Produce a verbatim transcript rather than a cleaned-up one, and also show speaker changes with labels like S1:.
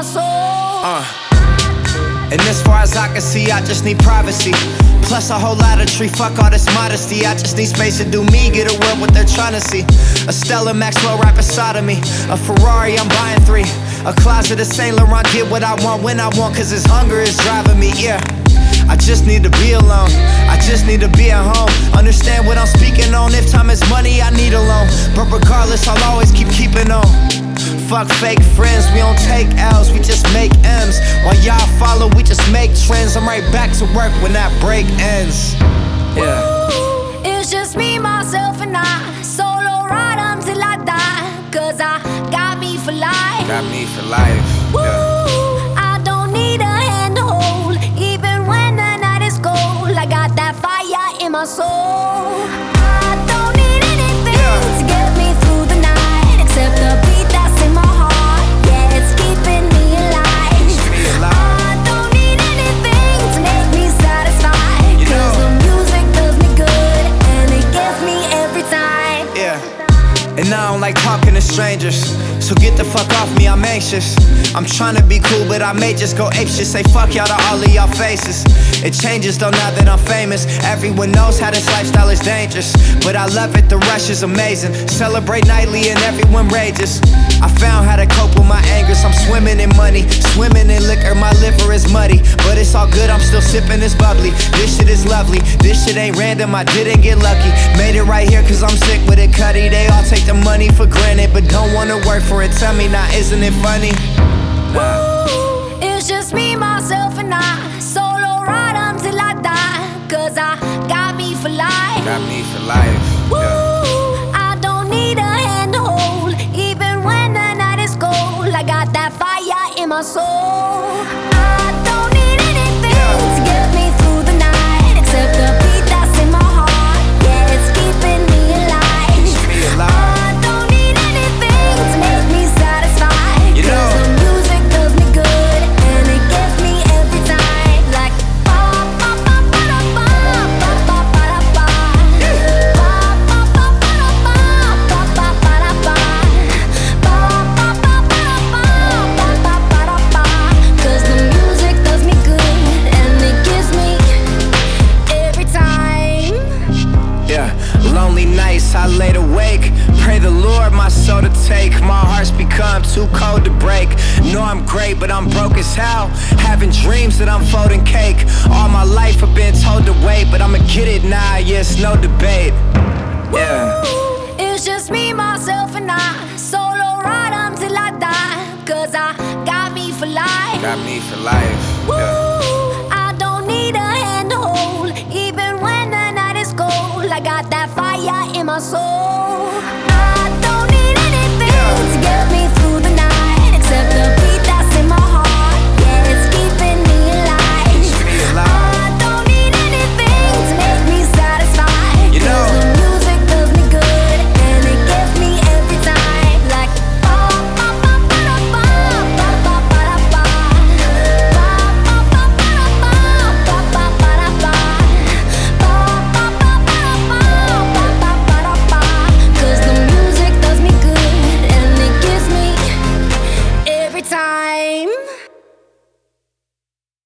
S1: my soul.
S2: Uh. And as far as I can see, I just need privacy. Plus a whole lot of tree, fuck all this modesty. I just need space to do me, get away what they're trying to see. A Stella Maxwell right beside of me. A Ferrari, I'm buying three. A closet of Saint Laurent, get what I want when I want, cause this hunger is driving me, yeah. I just need to be alone, I just need to be at home. Understand what I'm speaking on, if time is money, I need a loan. But regardless, I'll always keep keeping on. Fuck fake friends, we don't take L's, we just make M's. While y'all follow, we just make trends. I'm right back to work when that break ends. Yeah.
S1: Ooh, it's just me, myself, and I. Solo ride until I die. Cause I got me for life.
S2: Got me for life.
S1: Ooh,
S2: yeah.
S1: I don't need a hand to hold. Even when the night is cold, I got that fire in my soul. I don't need anything yeah. to get me through the night, except the beat that's in my heart. Yeah, it's keeping me alive.
S2: Me alive.
S1: I don't need anything to make me satisfied.
S2: You
S1: Cause
S2: know.
S1: the music does me good, and it gets me every time.
S2: Yeah. And I don't like talking to strangers, so get the fuck off me, I'm anxious. I'm trying to be cool, but I may just go apeshit. Say fuck y'all to all of y'all faces. It changes though now that I'm famous. Everyone knows how this lifestyle is dangerous, but I love it, the rush is amazing. Celebrate nightly and everyone rages. I found how to cope with my angers. I'm swimming in money, swimming in liquor. My liver is muddy, but it's all good, I'm still sipping this bubbly. This shit is lovely, this shit ain't random, I didn't get lucky. Made it right here cause I'm sick with it, Cuddy. They all take the money for granted, but don't wanna work for it. Tell me now, isn't it funny? Nah.
S1: Ooh, it's just me, myself, and I. Solo ride until I die. Cause I got me for life.
S2: Got me for life.
S1: Ooh,
S2: Yeah.
S1: I don't need a hand to hold. Even when the night is cold, I got that fire in my soul. I don't need anything
S2: Yeah.
S1: to get me through the night, except the beat that's in my heart. Yeah, it's keeping me alive.
S2: Me alive.
S1: I don't need anything to make me satisfied.
S2: You know.
S1: Cause the music does me good, and it gets me every time. Like ba ba ba ba da ba, ba ba ba da ba. Ba ba ba ba da ba, ba ba ba da ba. Ba ba ba ba da ba, ba ba ba da ba. Cause the music does me good, and it gives me every time.
S2: Yeah, lonely nights I laid awake. Pray the Lord my soul to take. My heart's become too cold to break. Know I'm great, but I'm broke as hell. Having dreams that I'm folding cake. All my life I've been told to wait, but I'ma get it now, yeah, it's no debate. Yeah.
S1: Ooh, it's just me, myself, and I. Solo ride until I die. Cause I got me for life.
S2: Got me for life. Yeah.
S1: Ooh, I don't need a hand to hold. Even when the night is cold, I got that fire in my soul. I don't need anything
S2: Yeah.
S1: to get me through the night, except the beat that's in my heart. Yeah, it's keeping me alive.
S2: Me alive.
S1: I don't need anything to make me satisfied.
S2: You know.
S1: Cause the music does me good, and it gets me every time. Like ba ba ba ba da ba, ba ba ba da ba. Ba ba ba ba da ba, ba ba ba da ba. Ba ba ba ba da ba, ba ba ba da ba. Cause the music does me good, and it gives me every time.